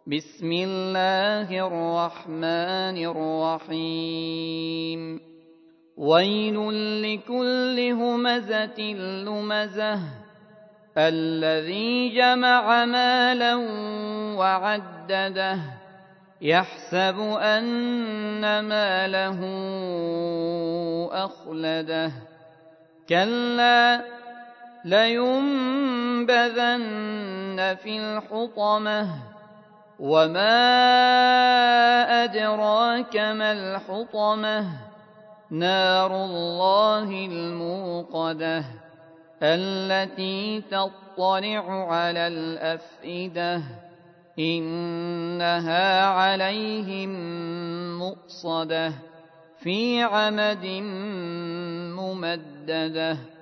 بسم الله الرحمن الرحيم ويل لكل همزة لمزة الذي جمع مالا وعدده يحسب أن ماله أخلده كلا لينبذن في الحطمة وما أدراك ما الحطمة نار الله الموقدة التي تطلع على الأفئدة إنها عليهم مؤصدة في عمد ممددة